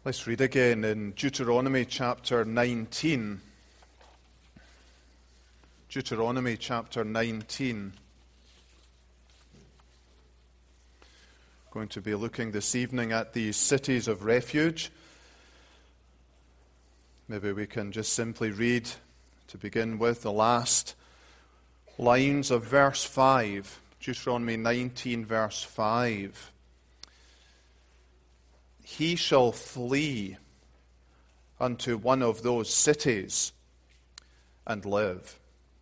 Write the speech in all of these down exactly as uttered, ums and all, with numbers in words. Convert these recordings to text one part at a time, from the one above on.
Let's read again in Deuteronomy chapter nineteen. Deuteronomy chapter nineteen. Going to be looking this evening at these cities of refuge. Maybe we can just simply read, to begin with, the last lines of verse five. Deuteronomy nineteen, verse five. He shall flee unto one of those cities and live.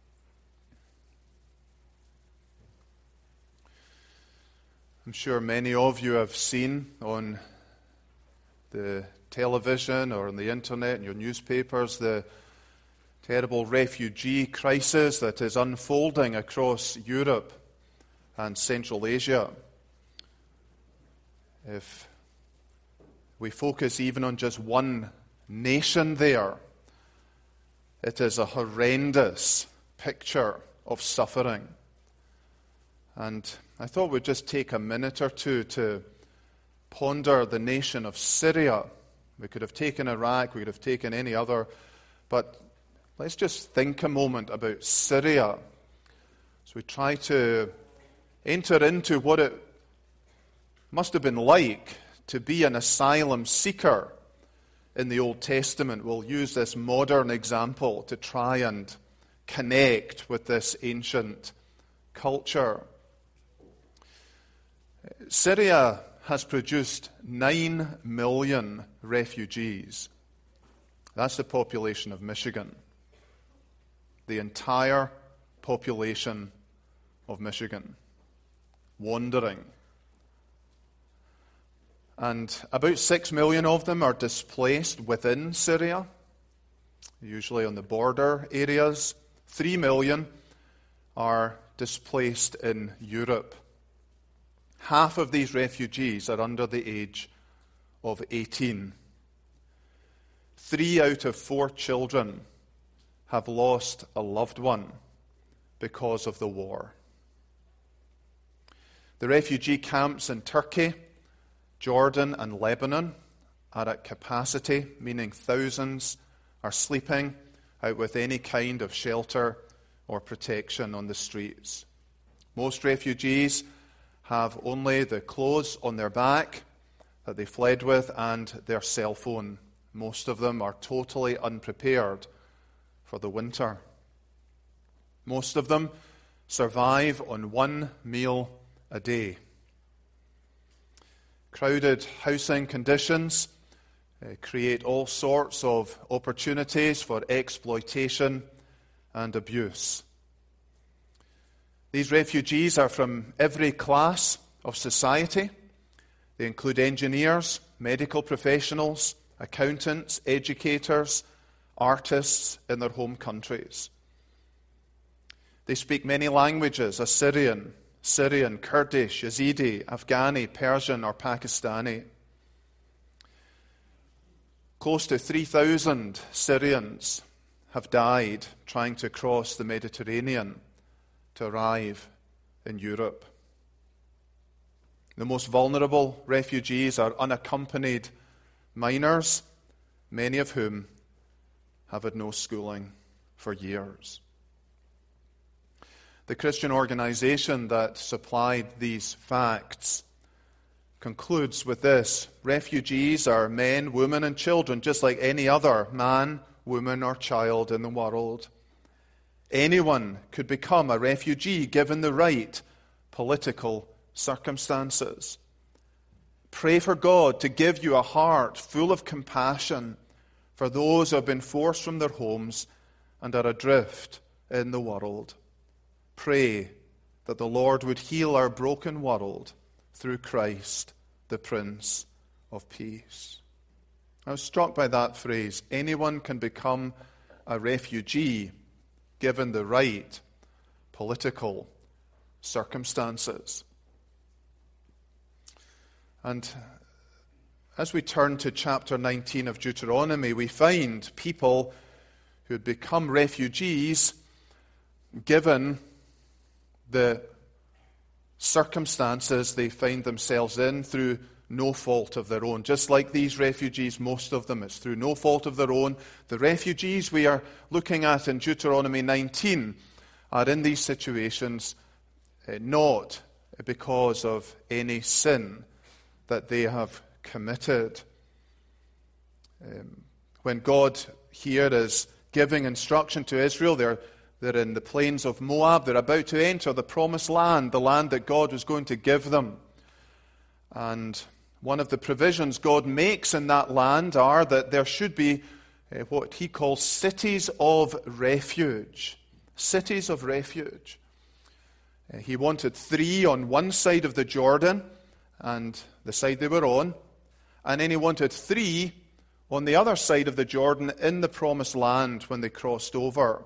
I'm sure many of you have seen on the television or on the internet and your newspapers the terrible refugee crisis that is unfolding across Europe and Central Asia. If we focus even on just one nation there, it is a horrendous picture of suffering. And I thought we'd just take a minute or two to ponder the nation of Syria. We could have taken Iraq, we could have taken any other, but let's just think a moment about Syria. So we try to enter into what it must have been like to be an asylum seeker in the Old Testament. We'll use this modern example to try and connect with this ancient culture. Syria has produced nine million refugees. That's the population of Michigan. The entire population of Michigan. Wandering. And about six million of them are displaced within Syria, usually on the border areas. Three million are displaced in Europe. Half of these refugees are under the age of eighteen. Three out of four children have lost a loved one because of the war. The refugee camps in Turkey, Jordan, and Lebanon are at capacity, meaning thousands are sleeping out with any kind of shelter or protection on the streets. Most refugees have only the clothes on their back that they fled with and their cell phone. Most of them are totally unprepared for the winter. Most of them survive on one meal a day. Crowded housing conditions uh, create all sorts of opportunities for exploitation and abuse. These refugees are from every class of society. They include engineers, medical professionals, accountants, educators, artists in their home countries. They speak many languages: Assyrian, Syrian, Kurdish, Yazidi, Afghani, Persian, or Pakistani. Close to three thousand Syrians have died trying to cross the Mediterranean to arrive in Europe. The most vulnerable refugees are unaccompanied minors, many of whom have had no schooling for years. The Christian organization that supplied these facts concludes with this: refugees are men, women, and children, just like any other man, woman, or child in the world. Anyone could become a refugee given the right political circumstances. Pray for God to give you a heart full of compassion for those who have been forced from their homes and are adrift in the world. Pray that the Lord would heal our broken world through Christ, the Prince of Peace. I was struck by that phrase: anyone can become a refugee given the right political circumstances. And as we turn to chapter nineteen of Deuteronomy, we find people who had become refugees given the circumstances they find themselves in through no fault of their own. Just like these refugees, most of them, it's through no fault of their own. The refugees we are looking at in Deuteronomy nineteen are in these situations uh, not because of any sin that they have committed. Um, when God here is giving instruction to Israel, they're, they're in the plains of Moab. They're about to enter the promised land, the land that God was going to give them. And one of the provisions God makes in that land are that there should be uh, what he calls cities of refuge. Cities of refuge. Uh, he wanted three on one side of the Jordan, and the side they were on. And then he wanted three on the other side of the Jordan in the promised land when they crossed over.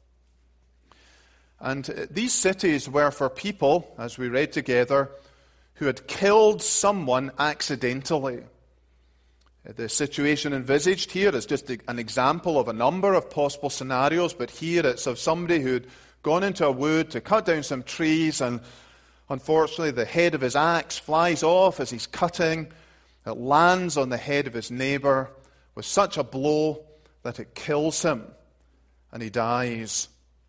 And uh, these cities were for people, as we read together, who had killed someone accidentally. The situation envisaged here is just an example of a number of possible scenarios, but here it's of somebody who had gone into a wood to cut down some trees, and unfortunately the head of his axe flies off as he's cutting. It lands on the head of his neighbor with such a blow that it kills him, and he dies.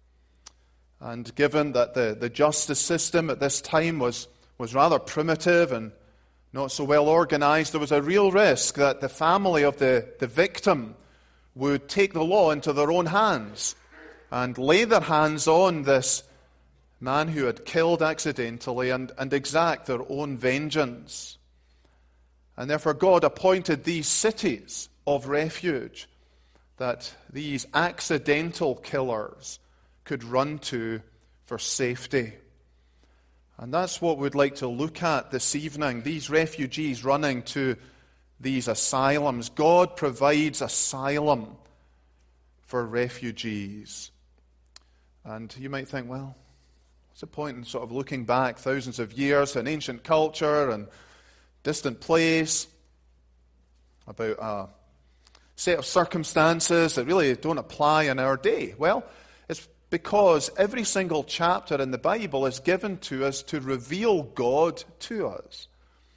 And given that the, the justice system at this time was was rather primitive and not so well organized, there was a real risk that the family of the, the victim would take the law into their own hands and lay their hands on this man who had killed accidentally and, and exact their own vengeance. And therefore God appointed these cities of refuge that these accidental killers could run to for safety. And that's what we'd like to look at this evening, these refugees running to these asylums. God provides asylum for refugees. And you might think, well, what's the point in sort of looking back thousands of years in ancient culture and distant place about a set of circumstances that really don't apply in our day? Well, it's because every single chapter in the Bible is given to us to reveal God to us.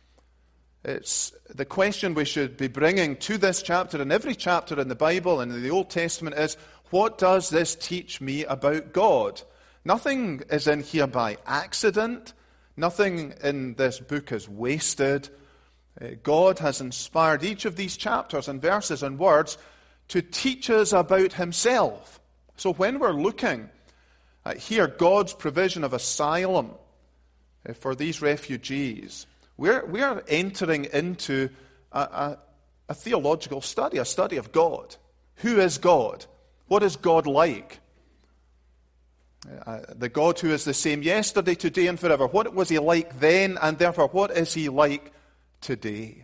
It's the question we should be bringing to this chapter and every chapter in the Bible and in the Old Testament is, what does this teach me about God? Nothing is in here by accident. Nothing in this book is wasted. God has inspired each of these chapters and verses and words to teach us about himself. So when we're looking at here God's provision of asylum for these refugees, we're, we're entering into a, a, a theological study, a study of God. Who is God? What is God like? Uh, the God who is the same yesterday, today, and forever. What was he like then, and therefore what is he like today?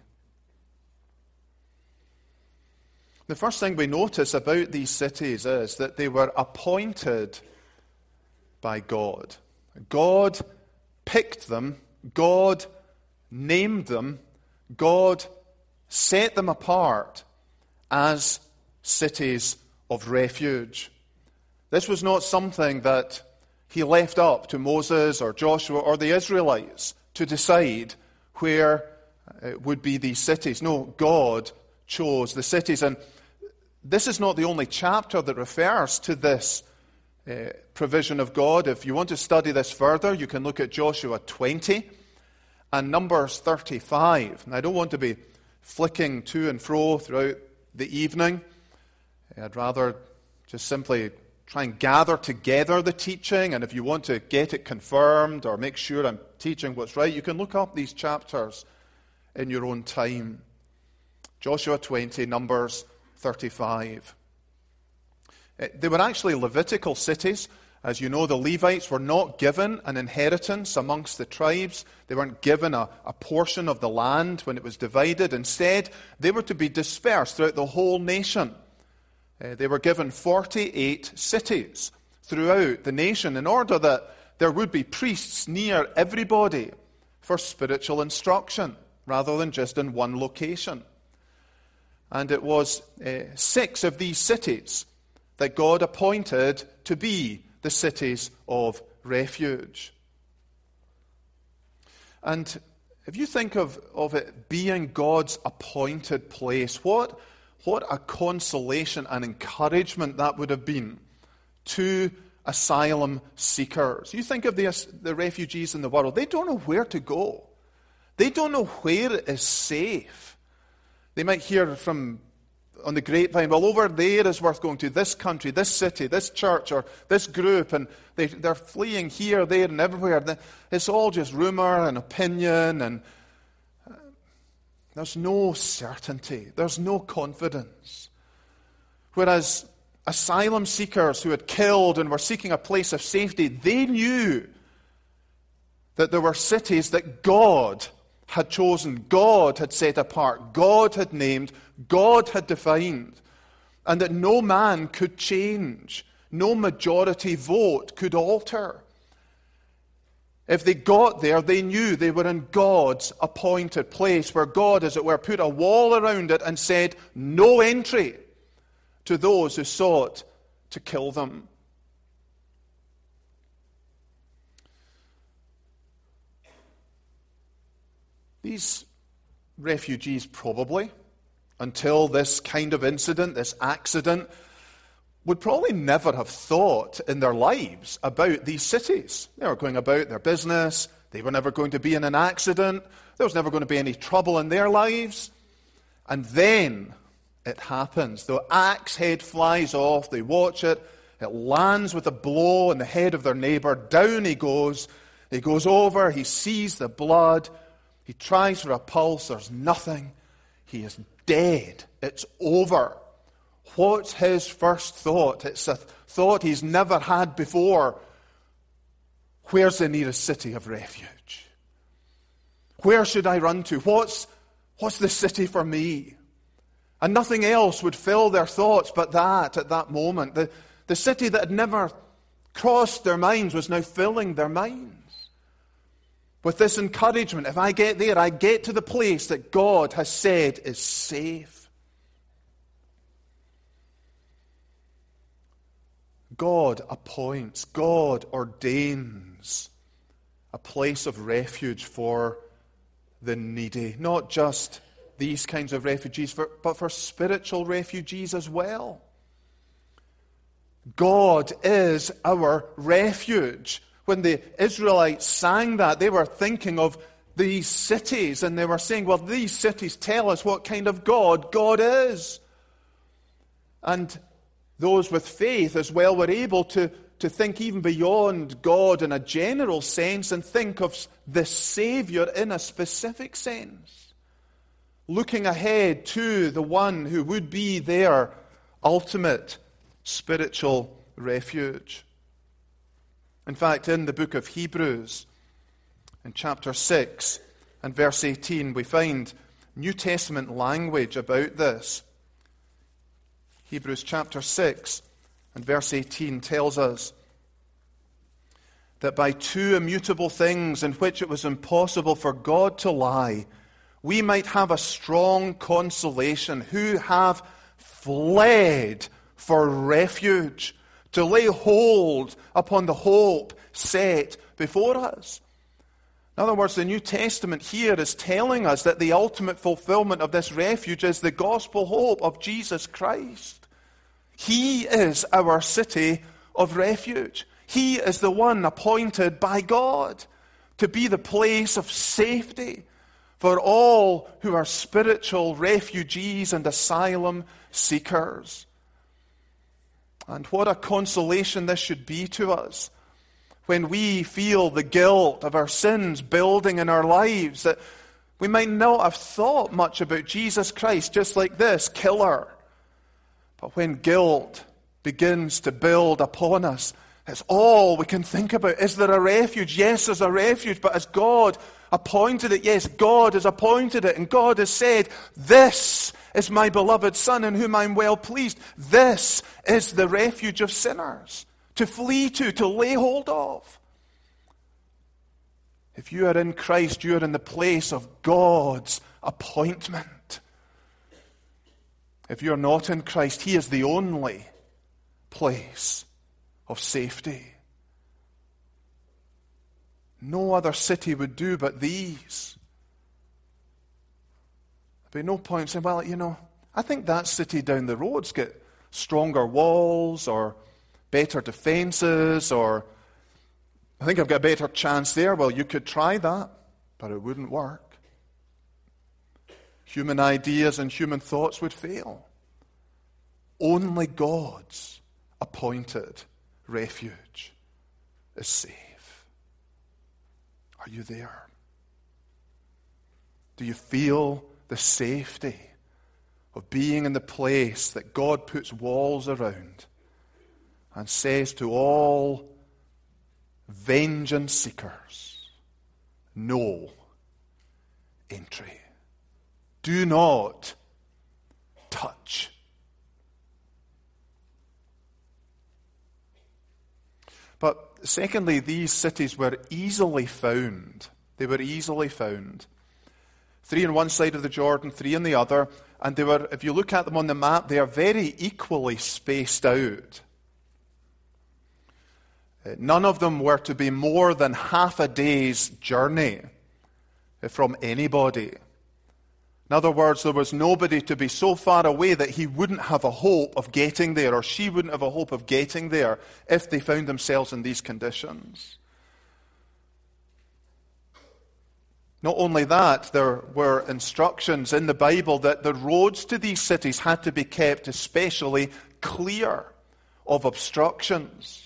The first thing we notice about these cities is that they were appointed by God. God picked them, God named them, God set them apart as cities of refuge. This was not something that he left up to Moses or Joshua or the Israelites to decide where would be these cities. No, God chose the cities. And this is not the only chapter that refers to this uh, provision of God. If you want to study this further, you can look at Joshua twenty and Numbers thirty-five. And I don't want to be flicking to and fro throughout the evening. I'd rather just simply try and gather together the teaching. And if you want to get it confirmed or make sure I'm teaching what's right, you can look up these chapters in your own time. Joshua twenty, Numbers thirty-five. They were actually Levitical cities. As you know, the Levites were not given an inheritance amongst the tribes. They weren't given a, a portion of the land when it was divided. Instead, they were to be dispersed throughout the whole nation. Uh, they were given forty-eight cities throughout the nation in order that there would be priests near everybody for spiritual instruction, rather than just in one location. And it was uh, six of these cities that God appointed to be the cities of refuge. And if you think of, of it being God's appointed place, what, what a consolation and encouragement that would have been to asylum seekers. You think of the, the refugees in the world. They don't know where to go. They don't know where it is safe. They might hear from on the grapevine, well, over there is worth going to, this country, this city, this church, or this group, and they, they're fleeing here, there, and everywhere. It's all just rumor and opinion, and there's no certainty. There's no confidence. Whereas asylum seekers who had killed and were seeking a place of safety, they knew that there were cities that God had chosen, God had set apart, God had named, God had defined, and that no man could change, no majority vote could alter. If they got there, they knew they were in God's appointed place, where God, as it were, put a wall around it and said, no entry to those who sought to kill them. These refugees probably, until this kind of incident, this accident, would probably never have thought in their lives about these cities. They were going about their business. They were never going to be in an accident. There was never going to be any trouble in their lives. And then it happens. The axe head flies off. They watch it. It lands with a blow on the head of their neighbor. Down he goes. He goes over. He sees the blood. He tries for a pulse. There's nothing. He is dead. It's over. What's his first thought? It's a thought he's never had before. Where's the nearest city of refuge? Where should I run to? What's, what's the city for me? And nothing else would fill their thoughts but that at that moment. The, the city that had never crossed their minds was now filling their minds with this encouragement. If I get there, I get to the place that God has said is safe. God appoints, God ordains a place of refuge for the needy. Not just these kinds of refugees, for, but for spiritual refugees as well. God is our refuge. When the Israelites sang that, they were thinking of these cities, and they were saying, well, these cities tell us what kind of God God is. And those with faith as well were able to, to think even beyond God in a general sense and think of the Savior in a specific sense. Looking ahead to the one who would be their ultimate spiritual refuge. In fact, in the book of Hebrews, in chapter six and verse eighteen, we find New Testament language about this. Hebrews chapter six and verse eighteen tells us that by two immutable things in which it was impossible for God to lie, we might have a strong consolation, who have fled for refuge, to lay hold upon the hope set before us. In other words, the New Testament here is telling us that the ultimate fulfillment of this refuge is the gospel hope of Jesus Christ. He is our city of refuge. He is the one appointed by God to be the place of safety for all who are spiritual refugees and asylum seekers. And what a consolation this should be to us when we feel the guilt of our sins building in our lives, that we might not have thought much about Jesus Christ, just like this killer. But when guilt begins to build upon us, it's all we can think about. Is there a refuge? Yes, there's a refuge, but has God appointed it? Yes, God has appointed it, and God has said, this is my beloved Son in whom I'm well pleased. This is the refuge of sinners, to flee to, to lay hold of. If you are in Christ, you are in the place of God's appointment. If you're not in Christ, He is the only place of safety. No other city would do but these. be no point saying, well, you know, I think that city down the road's got stronger walls or better defenses, or I think I've got a better chance there. Well, you could try that, but it wouldn't work. Human ideas and human thoughts would fail. Only God's appointed refuge is safe. Are you there? Do you feel the safety of being in the place that God puts walls around and says to all vengeance seekers, no entry. Do not touch. But secondly, these cities were easily found. They were easily found. Three on one side of the Jordan, three on the other. And they were, if you look at them on the map, they are very equally spaced out. None of them were to be more than half a day's journey from anybody. In other words, there was nobody to be so far away that he wouldn't have a hope of getting there, or she wouldn't have a hope of getting there if they found themselves in these conditions. Not only that, there were instructions in the Bible that the roads to these cities had to be kept especially clear of obstructions.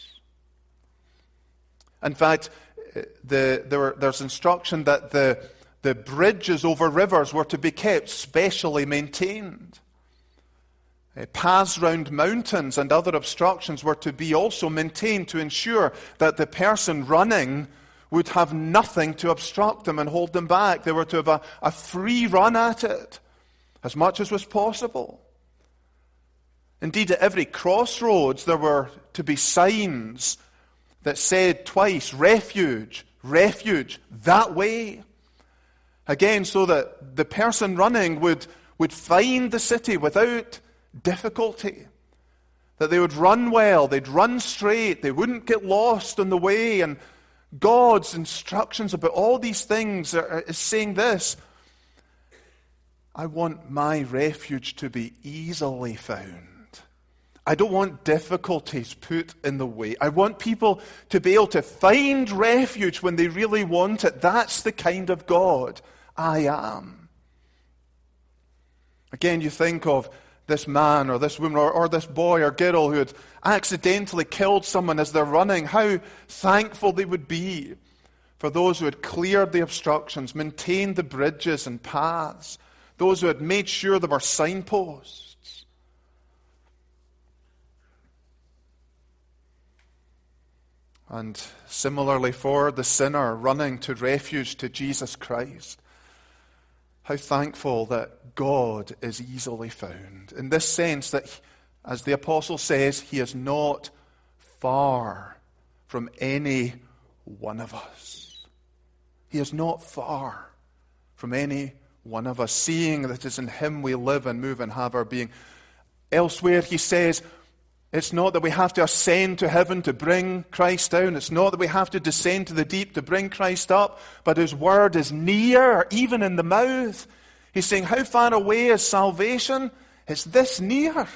In fact, the, there were, there's instruction that the, the bridges over rivers were to be kept specially maintained. Uh, paths round mountains and other obstructions were to be also maintained to ensure that the person running would have nothing to obstruct them and hold them back. They were to have a, a free run at it, as much as was possible. Indeed, at every crossroads there were to be signs that said twice, refuge, refuge, that way. Again, so that the person running would, would find the city without difficulty. That they would run well, they'd run straight, they wouldn't get lost on the way. And God's instructions about all these things are, is saying this: I want my refuge to be easily found. I don't want difficulties put in the way. I want people to be able to find refuge when they really want it. That's the kind of God I am. Again, you think of this man or this woman or, or this boy or girl who had accidentally killed someone as they're running. How thankful they would be for those who had cleared the obstructions, maintained the bridges and paths, those who had made sure there were signposts. And similarly for the sinner running to refuge to Jesus Christ, how thankful that God is easily found. In this sense that, as the apostle says, he is not far from any one of us. He is not far from any one of us, seeing that it is in him we live and move and have our being. Elsewhere he says, it's not that we have to ascend to heaven to bring Christ down. It's not that we have to descend to the deep to bring Christ up. But his word is near, even in the mouth. He's saying, how far away is salvation? It's this near.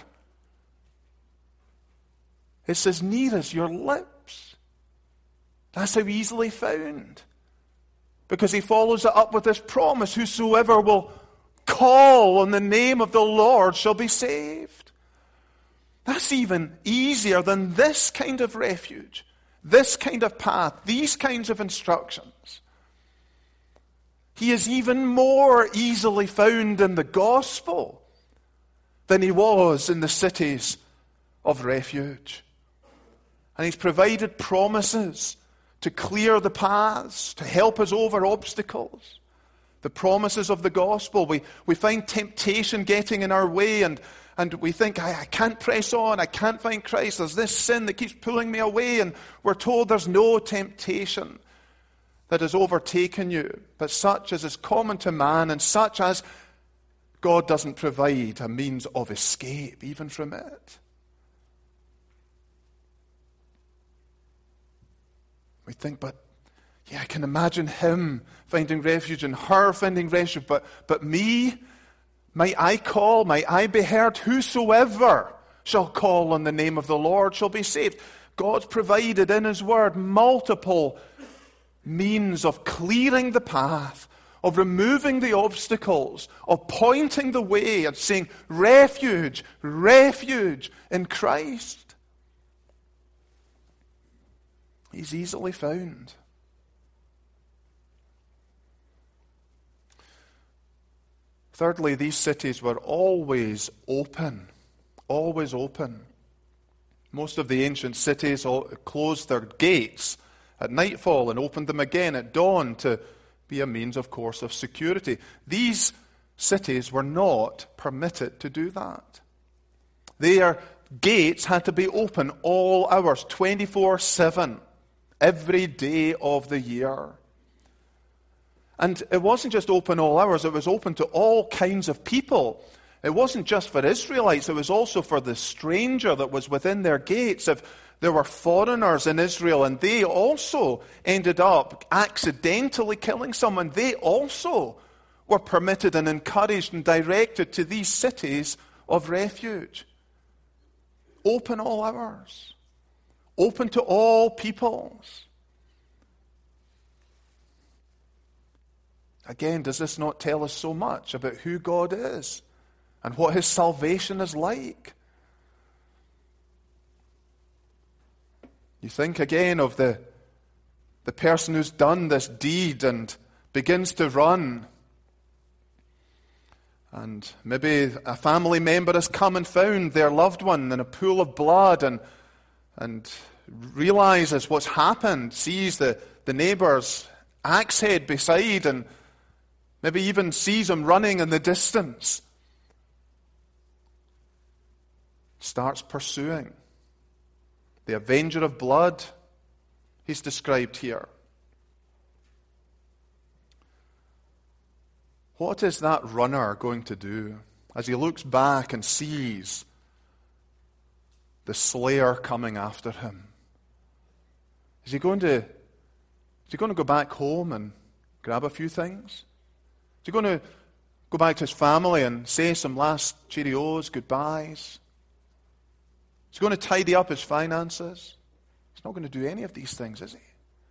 It's as near as your lips. That's how easily found. Because he follows it up with this promise: whosoever will call on the name of the Lord shall be saved. That's even easier than this kind of refuge, this kind of path, these kinds of instructions. He is even more easily found in the gospel than he was in the cities of refuge. And he's provided promises to clear the paths, to help us over obstacles. The promises of the gospel. We, we find temptation getting in our way, and And we think, I, I can't press on, I can't find Christ, there's this sin that keeps pulling me away, and we're told there's no temptation that has overtaken you, but such as is common to man, and such as God doesn't provide a means of escape even from it. We think, but yeah, I can imagine him finding refuge and her finding refuge, but, but me... Might I call, might I be heard? Whosoever shall call on the name of the Lord shall be saved. God's provided in His Word multiple means of clearing the path, of removing the obstacles, of pointing the way and saying, refuge, refuge in Christ. He's easily found. Thirdly, these cities were always open, always open. Most of the ancient cities closed their gates at nightfall and opened them again at dawn to be a means, of course, of security. These cities were not permitted to do that. Their gates had to be open all hours, twenty-four seven, every day of the year. And it wasn't just open all hours, it was open to all kinds of people. It wasn't just for Israelites, it was also for the stranger that was within their gates. If there were foreigners in Israel and they also ended up accidentally killing someone, they also were permitted and encouraged and directed to these cities of refuge. Open all hours. Open to all peoples. Again, does this not tell us so much about who God is and what His salvation is like? You think again of the, the person who's done this deed and begins to run. And maybe a family member has come and found their loved one in a pool of blood and, and realizes what's happened, sees the, the neighbor's axe head beside and maybe even sees him running in the distance. Starts pursuing. The avenger of blood, he's described here. What is that runner going to do as he looks back and sees the slayer coming after him? Is he going to, is he going to go back home and grab a few things? Is he going to go back to his family and say some last Cheerios, goodbyes? Is he going to tidy up his finances? He's not going to do any of these things, is he?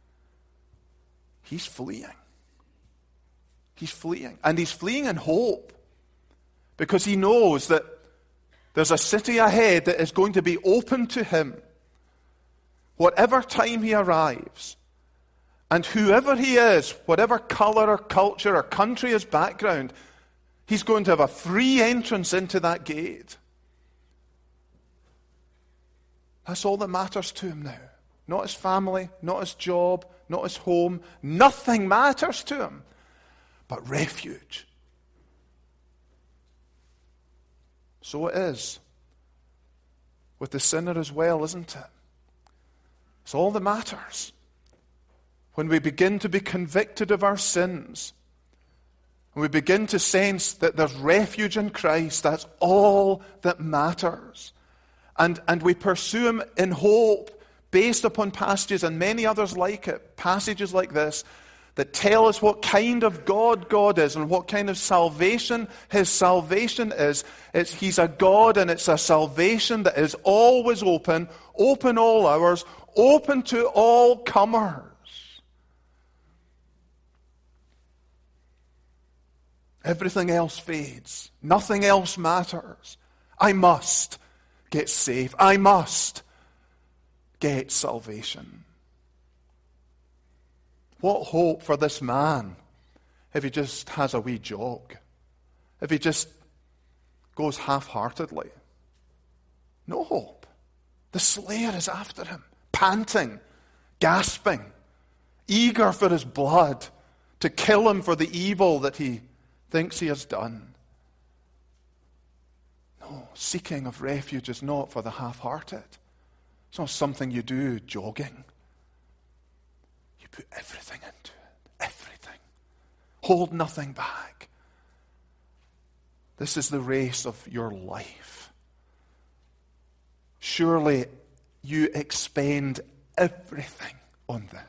He's fleeing. He's fleeing. And he's fleeing in hope. Because he knows that there's a city ahead that is going to be open to him. Whatever time he arrives. And whoever he is, whatever color or culture or country his background, he's going to have a free entrance into that gate. That's all that matters to him now. Not his family, not his job, not his home. Nothing matters to him but refuge. So it is with the sinner as well, isn't it? It's all that matters. When we begin to be convicted of our sins, and we begin to sense that there's refuge in Christ, that's all that matters. And, and we pursue Him in hope, based upon passages and many others like it, passages like this, that tell us what kind of God God is and what kind of salvation His salvation is. It's, He's a God and it's a salvation that is always open, open all hours, open to all comers. Everything else fades. Nothing else matters. I must get saved. I must get salvation. What hope for this man if he just has a wee jog? If he just goes half-heartedly? No hope. The slayer is after him, panting, gasping, eager for his blood, to kill him for the evil that he thinks he has done. No, seeking of refuge is not for the half-hearted. It's not something you do jogging. You put everything into it. Everything. Hold nothing back. This is the race of your life. Surely you expend everything on this.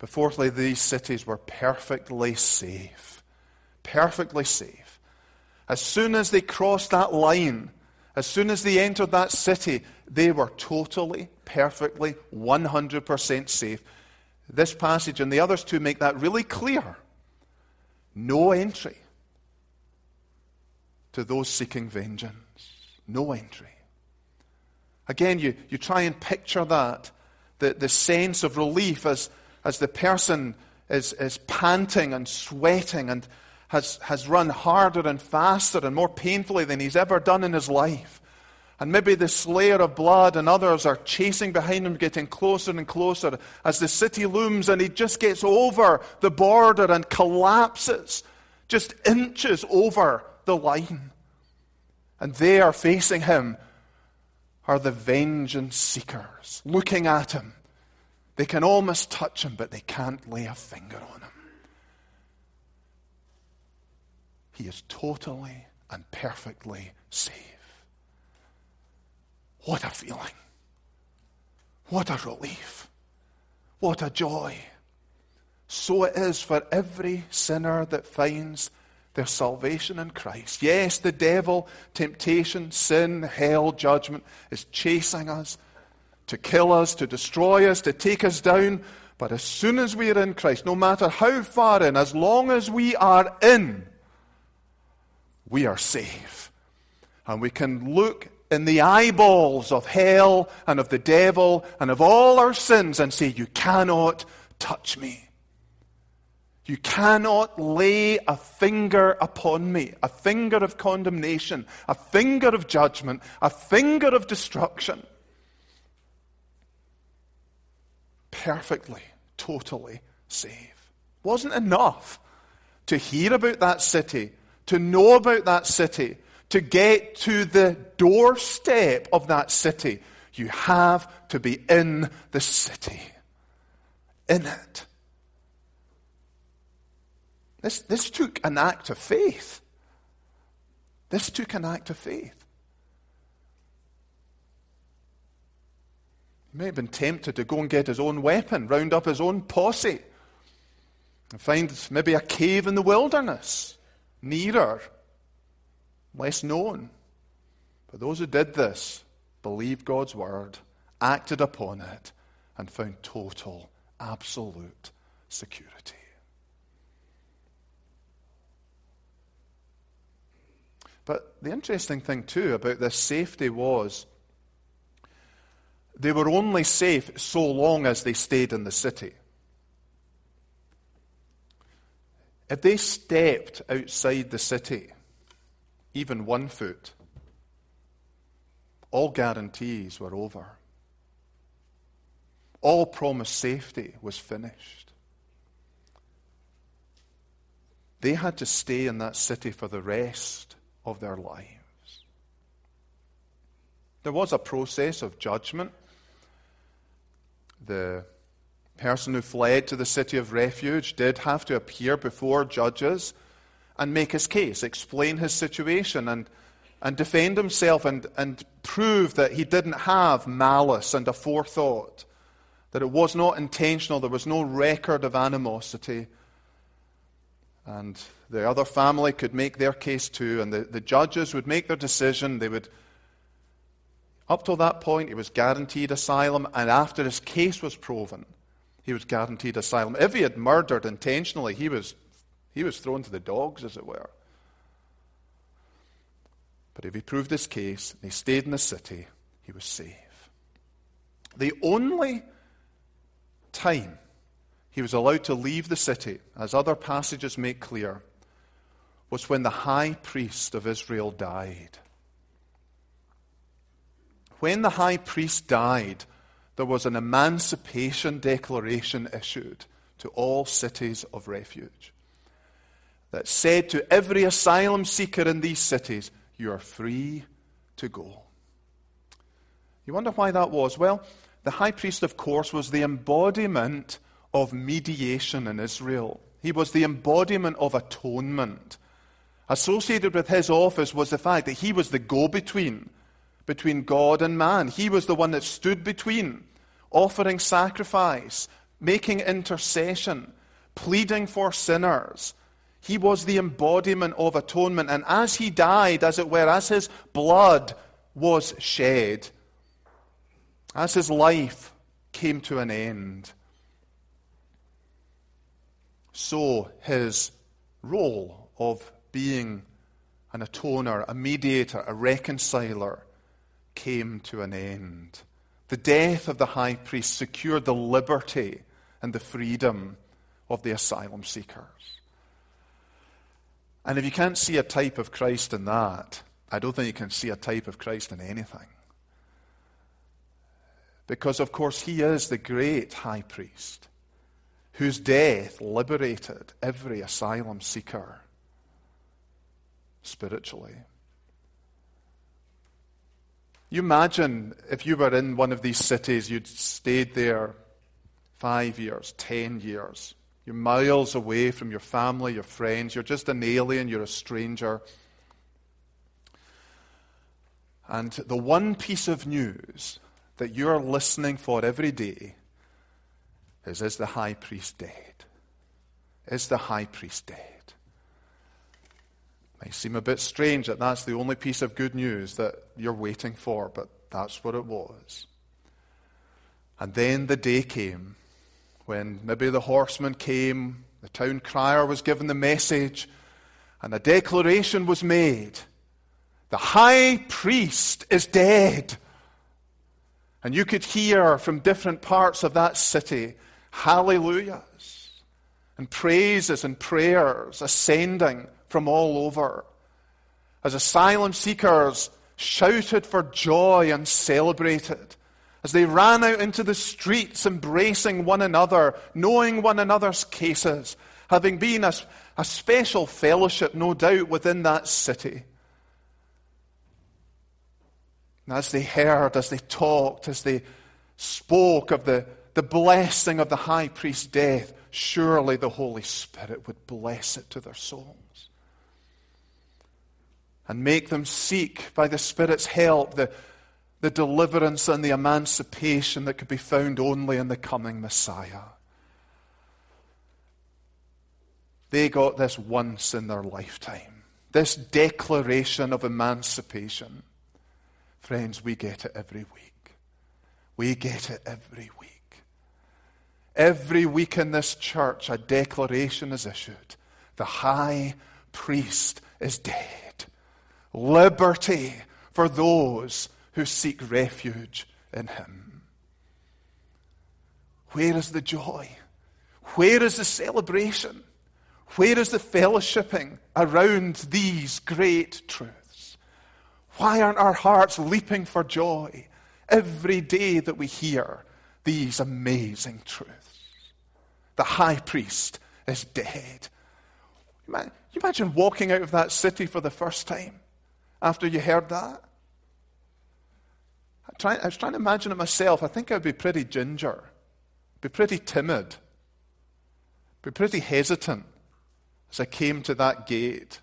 But fourthly, these cities were perfectly safe. Perfectly safe. As soon as they crossed that line, as soon as they entered that city, they were totally, perfectly, one hundred percent safe. This passage and the others too make that really clear. No entry to those seeking vengeance. No entry. Again, you, you try and picture that, the, the sense of relief as, as the person is, is panting and sweating and has, has run harder and faster and more painfully than he's ever done in his life. And maybe the slayer of blood and others are chasing behind him, getting closer and closer as the city looms, and he just gets over the border and collapses, just inches over the line. And they are facing him are the vengeance seekers, looking at him. They can almost touch him, but they can't lay a finger on him. He is totally and perfectly safe. What a feeling. What a relief. What a joy. So it is for every sinner that finds their salvation in Christ. Yes, the devil, temptation, sin, hell, judgment is chasing us to kill us, to destroy us, to take us down. But as soon as we are in Christ, no matter how far in, as long as we are in, we are safe. And we can look in the eyeballs of hell and of the devil and of all our sins and say, you cannot touch me. You cannot lay a finger upon me, a finger of condemnation, a finger of judgment, a finger of destruction. Perfectly, totally safe. Wasn't enough to hear about that city, to know about that city, to get to the doorstep of that city. You have to be in the city, in it. This, this took an act of faith. This took an act of faith. He may have been tempted to go and get his own weapon, round up his own posse, and find maybe a cave in the wilderness, nearer, less known. But those who did this believed God's word, acted upon it, and found total, absolute security. But the interesting thing, too, about this safety was they were only safe so long as they stayed in the city. If they stepped outside the city, even one foot, all guarantees were over. All promised safety was finished. They had to stay in that city for the rest of their lives. There was a process of judgment. The person who fled to the city of refuge did have to appear before judges and make his case, explain his situation, and, and defend himself and, and prove that he didn't have malice and a forethought, that it was not intentional, there was no record of animosity. And the other family could make their case too, and the, the judges would make their decision. They would, up till that point, he was guaranteed asylum, and after his case was proven, he was guaranteed asylum. If he had murdered intentionally, he was, he was thrown to the dogs, as it were. But if he proved his case, and he stayed in the city, he was safe. The only time he was allowed to leave the city, as other passages make clear, was when the high priest of Israel died. When the high priest died, there was an emancipation declaration issued to all cities of refuge that said to every asylum seeker in these cities, you are free to go. You wonder why that was? Well, the high priest, of course, was the embodiment of mediation in Israel. He was the embodiment of atonement. Associated with his office was the fact that he was the go-between between God and man. He was the one that stood between, offering sacrifice, making intercession, pleading for sinners. He was the embodiment of atonement. And as he died, as it were, as his blood was shed, as his life came to an end, so his role of being an atoner, a mediator, a reconciler, came to an end. The death of the high priest secured the liberty and the freedom of the asylum seekers. And if you can't see a type of Christ in that, I don't think you can see a type of Christ in anything. Because, of course, he is the great high priest whose death liberated every asylum seeker spiritually. You imagine if you were in one of these cities, you'd stayed there five years, ten years. You're miles away from your family, your friends. You're just an alien. You're a stranger. And the one piece of news that you're listening for every day is, is the high priest dead? Is the high priest dead? It might seem a bit strange that that's the only piece of good news that you're waiting for, but that's what it was. And then the day came when maybe the horseman came, the town crier was given the message, and a declaration was made. The high priest is dead. And you could hear from different parts of that city hallelujahs and praises and prayers ascending from all over, as asylum seekers shouted for joy and celebrated, as they ran out into the streets embracing one another, knowing one another's cases, having been a, a special fellowship, no doubt, within that city. And as they heard, as they talked, as they spoke of the, the blessing of the high priest's death, surely the Holy Spirit would bless it to their souls and make them seek, by the Spirit's help, the, the deliverance and the emancipation that could be found only in the coming Messiah. They got this once in their lifetime, this declaration of emancipation. Friends, we get it every week. We get it every week. Every week in this church, a declaration is issued. The high priest is dead. Liberty for those who seek refuge in him. Where is the joy? Where is the celebration? Where is the fellowshipping around these great truths? Why aren't our hearts leaping for joy every day that we hear these amazing truths? The high priest is dead. You imagine walking out of that city for the first time after you heard that? I, try, I was trying to imagine it myself. I think I'd be pretty ginger, be pretty timid, be pretty hesitant as I came to that gate.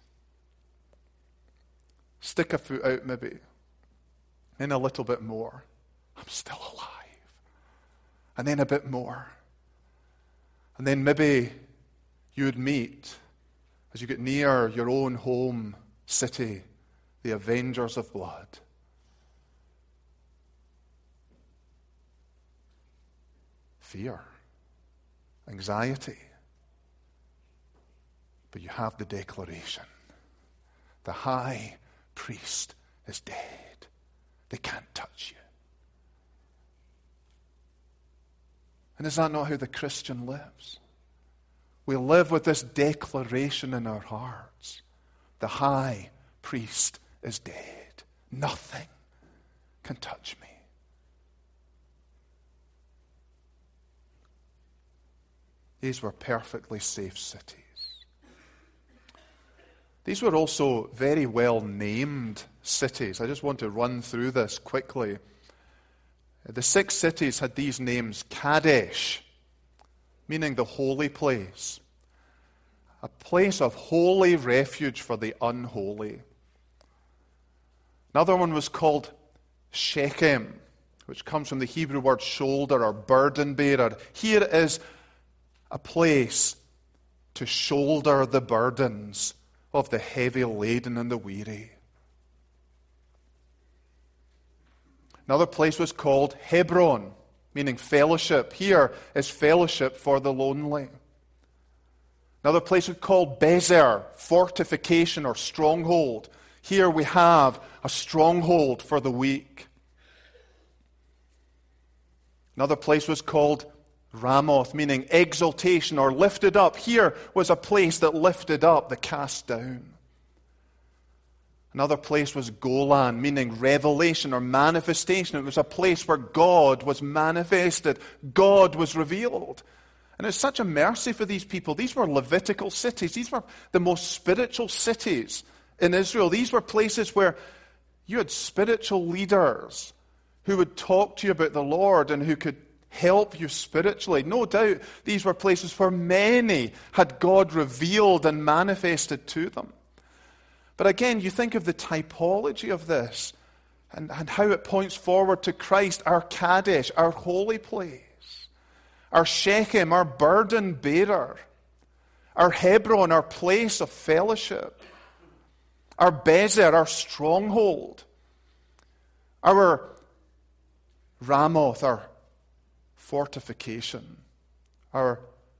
Stick a foot out maybe, then a little bit more. I'm still alive. And then a bit more. And then maybe you would meet, as you get near your own home city, the avengers of blood. Fear, anxiety. But you have the declaration. The high priest is dead. They can't touch you. And is that not how the Christian lives? We live with this declaration in our hearts. The high priest is dead. Nothing can touch me. These were perfectly safe cities. These were also very well named cities. I just want to run through this quickly. The six cities had these names: Kadesh, meaning the holy place, a place of holy refuge for the unholy. Another one was called Shechem, which comes from the Hebrew word shoulder or burden bearer. Here is a place to shoulder the burdens of the heavy laden and the weary. Another place was called Hebron, meaning fellowship. Here is fellowship for the lonely. Another place was called Bezer, fortification or stronghold. Here we have a stronghold for the weak. Another place was called Ramoth, meaning exaltation or lifted up. Here was a place that lifted up the cast down. Another place was Golan, meaning revelation or manifestation. It was a place where God was manifested. God was revealed. And it's such a mercy for these people. These were Levitical cities. These were the most spiritual cities in Israel. These were places where you had spiritual leaders who would talk to you about the Lord and who could help you spiritually. No doubt these were places where many had God revealed and manifested to them. But again, you think of the typology of this and, and how it points forward to Christ, our Kadesh, our holy place, our Shechem, our burden bearer, our Hebron, our place of fellowship, our Bezer, our stronghold, our Ramoth, our fortification, our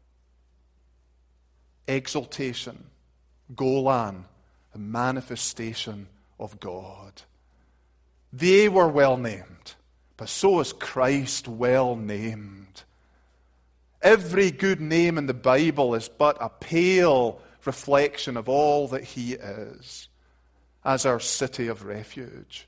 exaltation, Golan, the manifestation of God. They were well named, but so is Christ well named. Every good name in the Bible is but a pale reflection of all that He is as our city of refuge.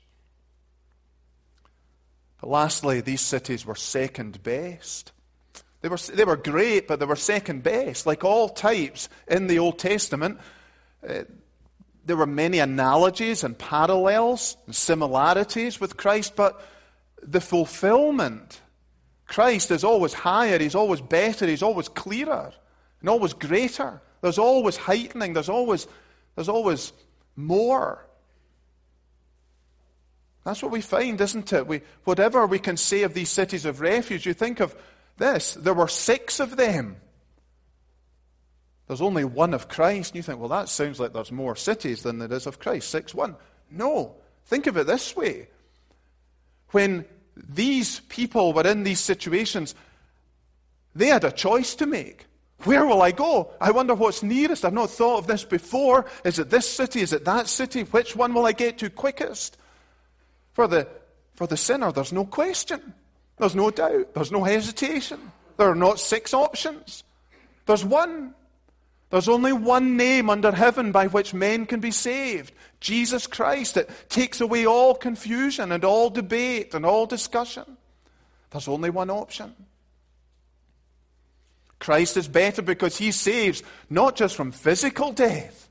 But lastly, these cities were second best. They were, they were great, but they were second best. Like all types in the Old Testament, uh, there were many analogies and parallels and similarities with Christ, but the fulfillment, Christ is always higher, He's always better, He's always clearer, and always greater. There's always heightening, there's always, there's always more. That's what we find, isn't it? We, whatever we can say of these cities of refuge, you think of this, there were six of them. There's only one of Christ. And you think, well, that sounds like there's more cities than there is of Christ. Six, one. No. Think of it this way. When these people were in these situations, they had a choice to make. Where will I go? I wonder what's nearest. I've not thought of this before. Is it this city? Is it that city? Which one will I get to quickest? For the, for the sinner, there's no question. There's no doubt. There's no hesitation. There are not six options. There's one. There's only one name under heaven by which men can be saved. Jesus Christ. It takes away all confusion and all debate and all discussion. There's only one option. Christ is better because He saves not just from physical death,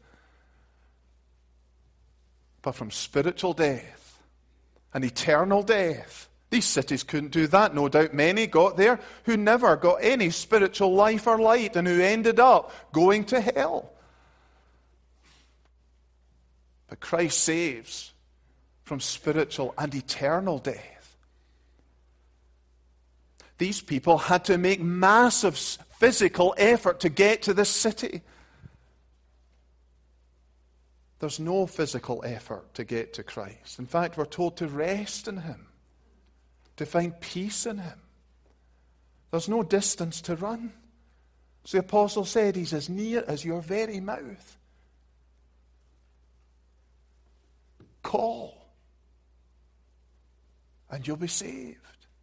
but from spiritual death and eternal death. These cities couldn't do that. No doubt many got there who never got any spiritual life or light and who ended up going to hell. But Christ saves from spiritual and eternal death. These people had to make massive physical effort to get to this city. There's no physical effort to get to Christ. In fact, we're told to rest in Him, to find peace in Him. There's no distance to run. So the apostle said He's as near as your very mouth. Call, and you'll be saved.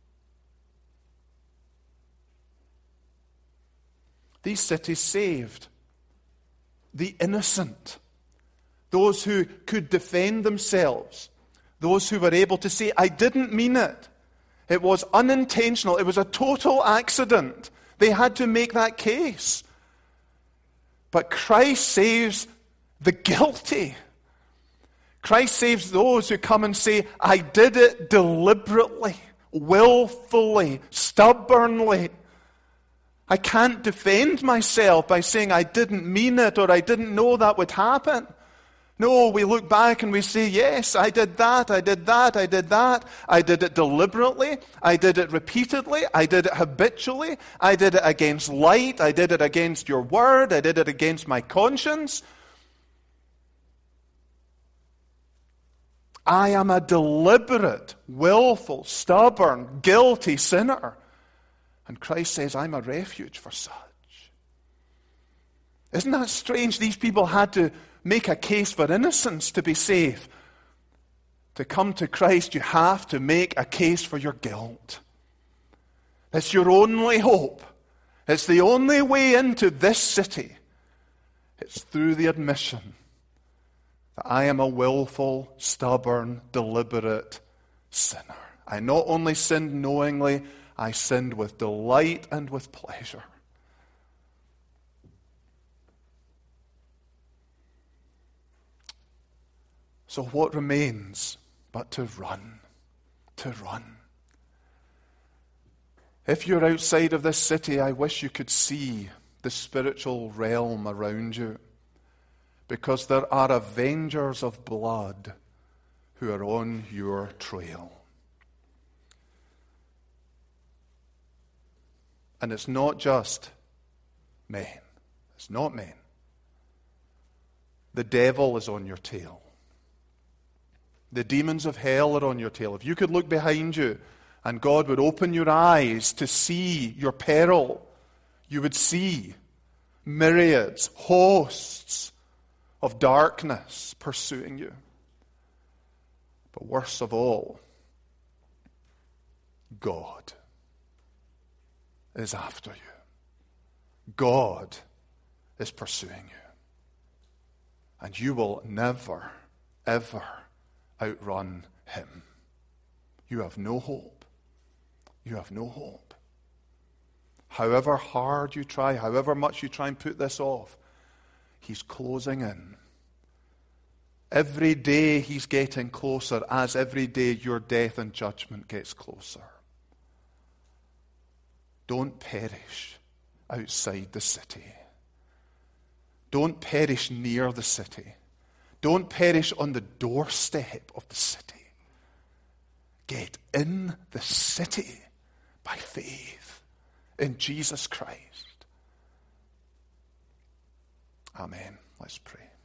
These cities saved the innocent, those who could defend themselves, those who were able to say, I didn't mean it. It was unintentional. It was a total accident. They had to make that case. But Christ saves the guilty. Christ saves those who come and say, I did it deliberately, willfully, stubbornly. I can't defend myself by saying I didn't mean it or I didn't know that would happen. No, we look back and we say, yes, I did that, I did that, I did that. I did it deliberately. I did it repeatedly. I did it habitually. I did it against light. I did it against your word. I did it against my conscience. I am a deliberate, willful, stubborn, guilty sinner. And Christ says, I'm a refuge for such. Isn't that strange? These people had to make a case for innocence to be safe. To come to Christ, you have to make a case for your guilt. It's your only hope. It's the only way into this city. It's through the admission that I am a willful, stubborn, deliberate sinner. I not only sinned knowingly, I sinned with delight and with pleasure. So what remains but to run, to run? If you're outside of this city, I wish you could see the spiritual realm around you, because there are avengers of blood who are on your trail. And it's not just men. It's not men. The devil is on your tail. The demons of hell are on your tail. If you could look behind you and God would open your eyes to see your peril, you would see myriads, hosts of darkness pursuing you. But worst of all, God is after you. God is pursuing you. And you will never, ever outrun him. You have no hope. You have no hope. However hard you try, however much you try and put this off, he's closing in. Every day he's getting closer, as every day your death and judgment gets closer. Don't perish outside the city. Don't perish near the city. Don't perish on the doorstep of the city. Get in the city by faith in Jesus Christ. Amen. Let's pray.